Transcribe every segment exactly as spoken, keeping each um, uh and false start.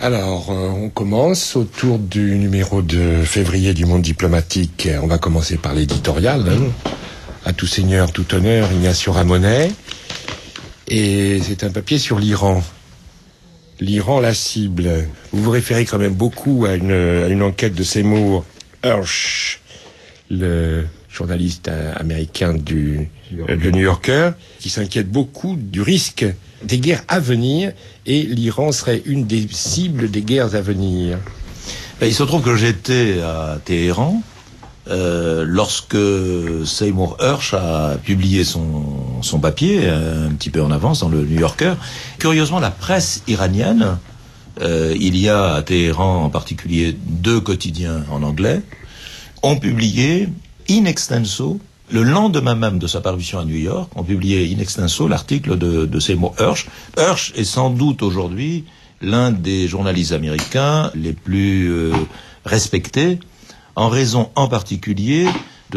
Alors, euh, on commence autour du numéro de février du Monde diplomatique. On va commencer par l'éditorial. Hein. À tout seigneur, tout honneur, Ignacio Ramonet. Et c'est un papier sur l'Iran. L'Iran, la cible. Vous vous référez quand même beaucoup à une, à une enquête de Seymour Hersh, le journaliste américain du euh, le New Yorker, qui s'inquiète beaucoup du risque des guerres à venir, et l'Iran serait une des cibles des guerres à venir. Ben, il se trouve que j'étais à Téhéran euh, lorsque Seymour Hersh a publié son, son papier, un petit peu en avance dans le New Yorker. Curieusement, la presse iranienne, euh, il y a à Téhéran en particulier deux quotidiens en anglais, ont publié in extenso, le lendemain même de sa parution à New York, ont publié in extenso l'article de, de Seymour Hersh. Hersh est sans doute aujourd'hui l'un des journalistes américains les plus euh, respectés, en raison en particulier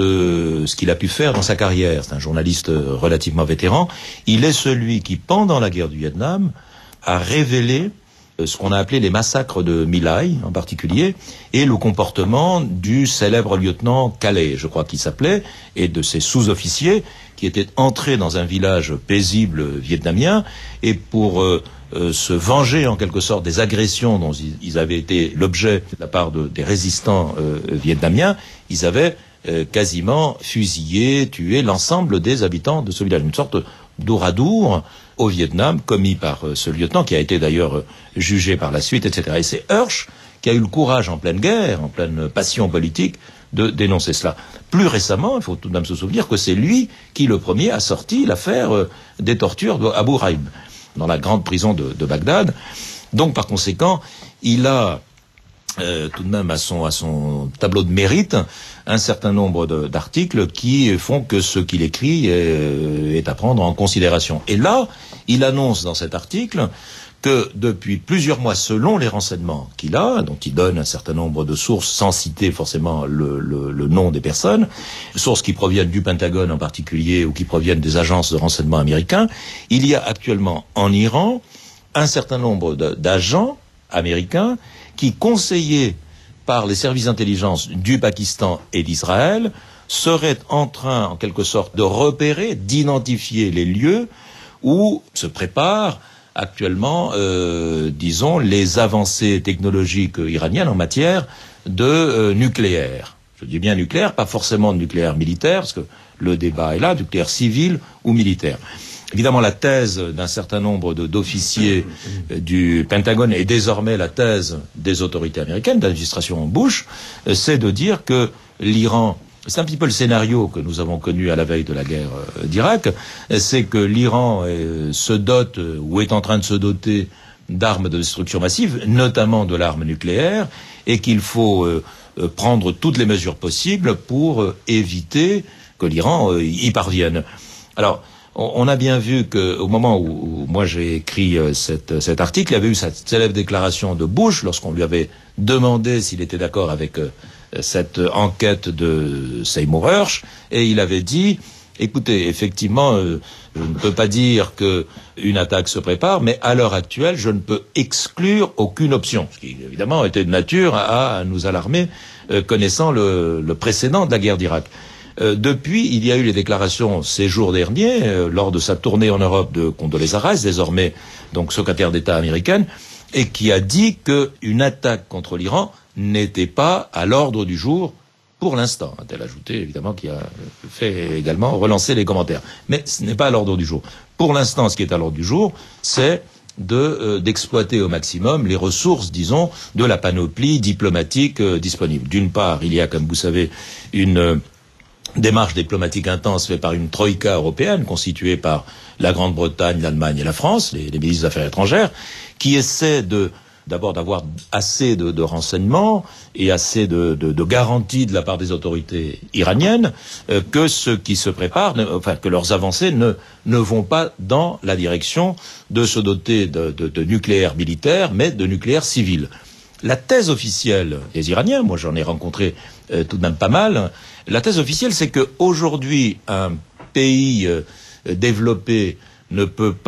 de ce qu'il a pu faire dans sa carrière. C'est un journaliste relativement vétéran. Il est celui qui, pendant la guerre du Vietnam, a révélé ce qu'on a appelé les massacres de My Lai, en particulier, et le comportement du célèbre lieutenant Calais, je crois qu'il s'appelait, et de ses sous-officiers, qui étaient entrés dans un village paisible vietnamien, et pour euh, euh, se venger en quelque sorte des agressions dont ils, ils avaient été l'objet de la part de, des résistants euh, vietnamiens, ils avaient euh, quasiment fusillé, tué l'ensemble des habitants de ce village. Une sorte d'ouradour au Vietnam, commis par euh, ce lieutenant, qui a été d'ailleurs euh, jugé par la suite, et cetera. Et c'est Hersh qui a eu le courage, en pleine guerre, en pleine passion politique, de dénoncer cela. Plus récemment, il faut tout de même se souvenir que c'est lui qui, le premier, a sorti l'affaire euh, des tortures d'Abu Ghraib, dans la grande prison de, de Bagdad. Donc, par conséquent, il a Euh, tout de même à son, à son tableau de mérite un certain nombre de, d'articles qui font que ce qu'il écrit est, est à prendre en considération. Et là, il annonce dans cet article que depuis plusieurs mois, selon les renseignements qu'il a, dont il donne un certain nombre de sources sans citer forcément le, le, le nom des personnes, sources qui proviennent du Pentagone en particulier ou qui proviennent des agences de renseignement américains, il y a actuellement en Iran un certain nombre de, d'agents américains qui, conseillés par les services d'intelligence du Pakistan et d'Israël, seraient en train, en quelque sorte, de repérer, d'identifier les lieux où se préparent actuellement, euh, disons, les avancées technologiques iraniennes en matière de euh, nucléaire. Je dis bien nucléaire, pas forcément de nucléaire militaire, parce que le débat est là, nucléaire civil ou militaire. Évidemment, la thèse d'un certain nombre de, d'officiers du Pentagone et désormais la thèse des autorités américaines, de l'administration Bush, c'est de dire que l'Iran, c'est un petit peu le scénario que nous avons connu à la veille de la guerre d'Irak, c'est que l'Iran euh, se dote euh, ou est en train de se doter d'armes de destruction massive, notamment de l'arme nucléaire, et qu'il faut euh, euh, prendre toutes les mesures possibles pour euh, éviter que l'Iran euh, y parvienne. Alors, on a bien vu qu'au moment où, où moi j'ai écrit euh, cette, cet article, il y avait eu cette célèbre déclaration de Bush lorsqu'on lui avait demandé s'il était d'accord avec euh, cette enquête de Seymour Hersh, et il avait dit, écoutez, effectivement, euh, je ne peux pas dire qu'une attaque se prépare, mais à l'heure actuelle, je ne peux exclure aucune option, ce qui évidemment était de nature à, à nous alarmer, euh, connaissant le, le précédent de la guerre d'Irak. Euh, depuis, il y a eu les déclarations ces jours derniers, euh, lors de sa tournée en Europe de Condoleezza Rice, désormais donc secrétaire d'État américaine, et qui a dit qu'une attaque contre l'Iran n'était pas à l'ordre du jour pour l'instant. A-t-elle ajouté, évidemment, qui a fait également relancer les commentaires. Mais ce n'est pas à l'ordre du jour. Pour l'instant, ce qui est à l'ordre du jour, c'est de euh, d'exploiter au maximum les ressources, disons, de la panoplie diplomatique euh, disponible. D'une part, il y a, comme vous savez, une euh, démarche diplomatique intense faite par une troïka européenne constituée par la Grande-Bretagne, l'Allemagne et la France, les, les ministres des Affaires étrangères, qui essaient de d'abord d'avoir assez de, de renseignements et assez de, de, de garanties de la part des autorités iraniennes euh, que ce qui se prépare, ne, enfin que leurs avancées ne, ne vont pas dans la direction de se doter de, de, de nucléaire militaire, mais de nucléaire civil. La thèse officielle des Iraniens, moi j'en ai rencontré euh, tout de même pas mal, la thèse officielle c'est que aujourd'hui un pays euh, développé ne peut pas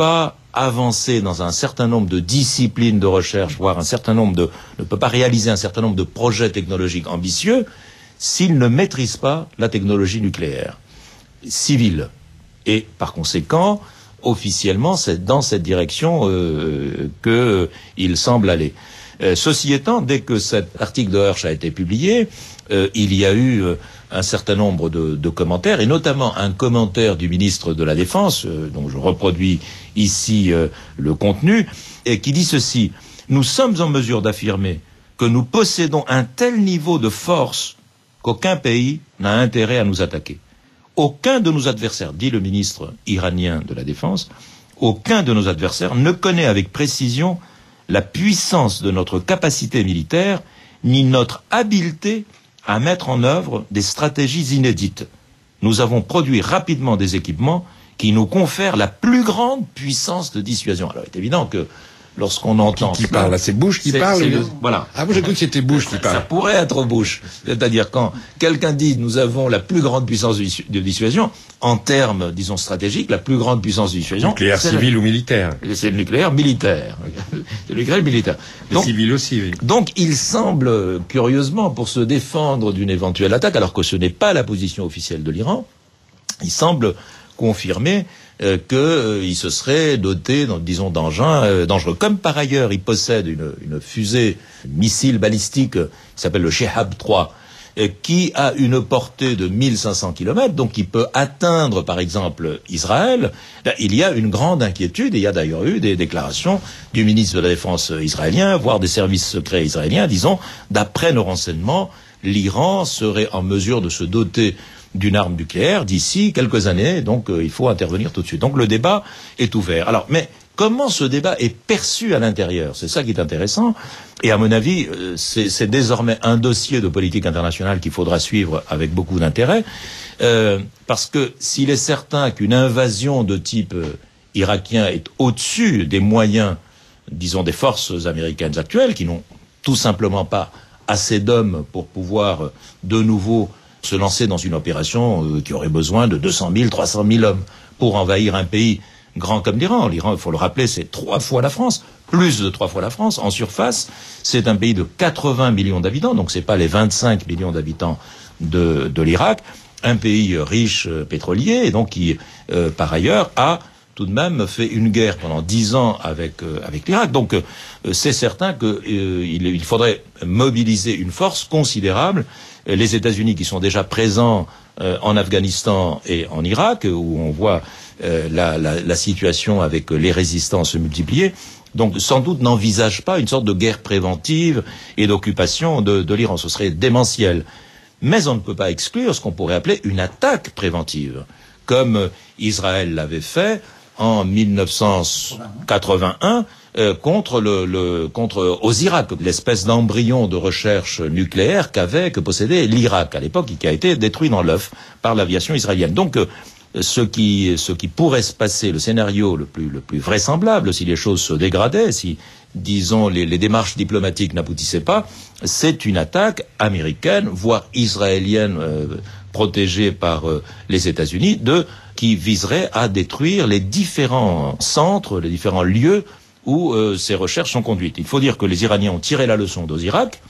avancer dans un certain nombre de disciplines de recherche, voire un certain nombre de, ne peut pas réaliser un certain nombre de projets technologiques ambitieux s'il ne maîtrise pas la technologie nucléaire civile. Et par conséquent, officiellement, c'est dans cette direction euh, qu'il semble aller. Euh, ceci étant, dès que cet article de Hersh a été publié, euh, il y a eu euh, un certain nombre de, de commentaires, et notamment un commentaire du ministre de la Défense, euh, dont je reproduis ici euh, le contenu, et qui dit ceci: nous sommes en mesure d'affirmer que nous possédons un tel niveau de force qu'aucun pays n'a intérêt à nous attaquer. Aucun de nos adversaires, dit le ministre iranien de la Défense, aucun de nos adversaires ne connaît avec précision la puissance de notre capacité militaire, ni notre habileté à mettre en œuvre des stratégies inédites. Nous avons produit rapidement des équipements qui nous confèrent la plus grande puissance de dissuasion. Alors, il est évident que lorsqu'on entend... Qui, qui parle, c'est Bush qui parle le, Voilà. Ah, moi j'ai cru que c'était Bush qui parle. Ça pourrait être Bush. C'est-à-dire quand quelqu'un dit nous avons la plus grande puissance de dissuasion, en termes, disons, stratégiques, la plus grande puissance de dissuasion... Nucléaire civil le, ou militaire. C'est le nucléaire militaire. C'est le nucléaire militaire. Donc, civil aussi, oui. Donc il semble, curieusement, pour se défendre d'une éventuelle attaque, alors que ce n'est pas la position officielle de l'Iran, il semble confirmer euh, qu'il euh, se serait doté, disons, d'engins euh, dangereux. Comme par ailleurs, il possède une, une fusée, une missile balistique, euh, qui s'appelle le Shehab trois, euh, qui a une portée de mille cinq cents kilomètres, donc qui peut atteindre, par exemple, Israël. Là, il y a une grande inquiétude, et il y a d'ailleurs eu des déclarations du ministre de la Défense israélien, voire des services secrets israéliens, disons, d'après nos renseignements, l'Iran serait en mesure de se doter d'une arme nucléaire d'ici quelques années, donc euh, il faut intervenir tout de suite. Donc le débat est ouvert. Alors, mais comment ce débat est perçu à l'intérieur? C'est ça qui est intéressant. Et à mon avis, euh, c'est, c'est désormais un dossier de politique internationale qu'il faudra suivre avec beaucoup d'intérêt, euh, parce que s'il est certain qu'une invasion de type euh, irakien est au-dessus des moyens, disons, des forces américaines actuelles, qui n'ont tout simplement pas assez d'hommes pour pouvoir euh, de nouveau se lancer dans une opération euh, qui aurait besoin de deux cent mille, trois cent mille hommes pour envahir un pays grand comme l'Iran. L'Iran, il faut le rappeler, c'est trois fois la France, plus de trois fois la France. En surface, c'est un pays de quatre-vingts millions d'habitants, donc c'est pas les vingt-cinq millions d'habitants de, de l'Irak, un pays riche euh, pétrolier, et donc qui, euh, par ailleurs, a tout de même fait une guerre pendant dix ans avec euh, avec l'Irak. Donc euh, c'est certain qu'il euh, il faudrait mobiliser une force considérable. Les États-Unis qui sont déjà présents euh, en Afghanistan et en Irak, où on voit euh, la, la, la situation avec les résistants se multiplier, donc sans doute n'envisagent pas une sorte de guerre préventive et d'occupation de, de l'Iran. Ce serait démentiel. Mais on ne peut pas exclure ce qu'on pourrait appeler une attaque préventive, comme Israël l'avait fait en mille neuf cent quatre-vingt-un euh, contre le, le contre Osirak, l'espèce d'embryon de recherche nucléaire qu'avait que possédait l'Irak à l'époque et qui a été détruit dans l'œuf par l'aviation israélienne. Donc euh, ce qui ce qui pourrait se passer, le scénario le plus le plus vraisemblable si les choses se dégradaient, si disons les, les démarches diplomatiques n'aboutissaient pas, c'est une attaque américaine, voire israélienne, euh, protégée par euh, les États-Unis, de qui viserait à détruire les différents centres, les différents lieux où euh, ces recherches sont conduites. Il faut dire que les Iraniens ont tiré la leçon d'Osirak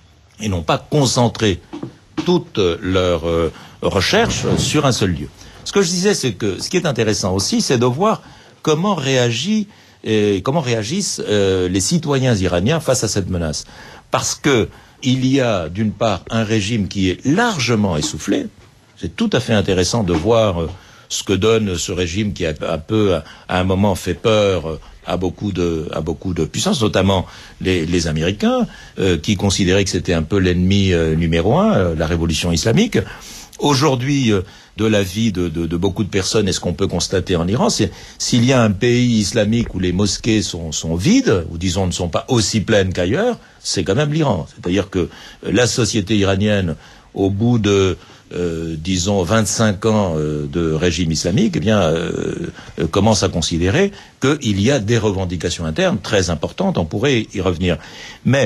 et n'ont pas concentré toutes leurs euh, recherches sur un seul lieu. Ce que je disais, c'est que ce qui est intéressant aussi, c'est de voir comment réagit, et comment réagissent euh, les citoyens iraniens face à cette menace. Parce que il y a d'une part un régime qui est largement essoufflé. C'est tout à fait intéressant de voir euh, ce que donne ce régime qui a un peu, à un moment, fait peur à beaucoup de, à beaucoup de puissances, notamment les, les Américains, euh, qui considéraient que c'était un peu l'ennemi euh, numéro un, euh, la révolution islamique. Aujourd'hui, euh, de l'avis de, de, de beaucoup de personnes, et ce qu'on peut constater en Iran, c'est s'il y a un pays islamique où les mosquées sont, sont vides, ou disons ne sont pas aussi pleines qu'ailleurs, c'est quand même l'Iran. C'est-à-dire que la société iranienne, au bout de Euh, disons vingt-cinq ans euh, de régime islamique, eh bien euh, euh, commence à considérer qu'il y a des revendications internes très importantes. On pourrait y revenir, mais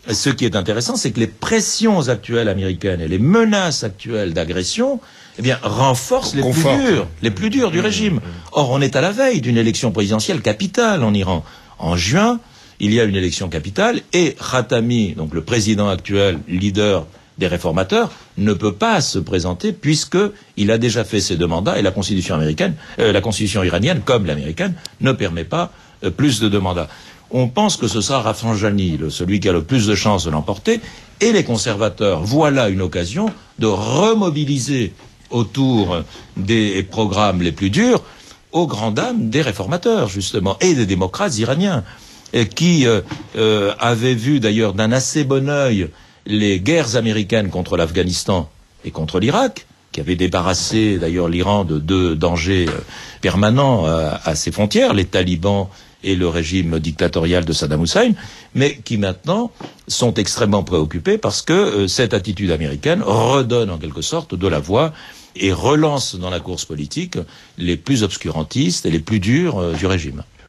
ce qui est intéressant, c'est que les pressions actuelles américaines et les menaces actuelles d'agression, eh bien, renforcent les plus durs, les plus durs du régime. Or, on est à la veille d'une élection présidentielle capitale en Iran. En juin, il y a une élection capitale et Khatami, donc le président actuel, leader des réformateurs, ne peut pas se présenter puisque il a déjà fait ses deux mandats et la constitution américaine, euh, la constitution iranienne, comme l'américaine, ne permet pas euh, plus de deux mandats. On pense que ce sera Rafsanjani, le, celui qui a le plus de chances de l'emporter, et les conservateurs voient là une occasion de remobiliser autour des programmes les plus durs aux grandes dames des réformateurs, justement, et des démocrates iraniens, et qui euh, euh, avaient vu d'ailleurs d'un assez bon œil les guerres américaines contre l'Afghanistan et contre l'Irak, qui avaient débarrassé d'ailleurs l'Iran de deux dangers euh, permanents à, à ses frontières, les talibans et le régime dictatorial de Saddam Hussein, mais qui maintenant sont extrêmement préoccupés parce que euh, cette attitude américaine redonne en quelque sorte de la voix et relance dans la course politique les plus obscurantistes et les plus durs euh, du régime.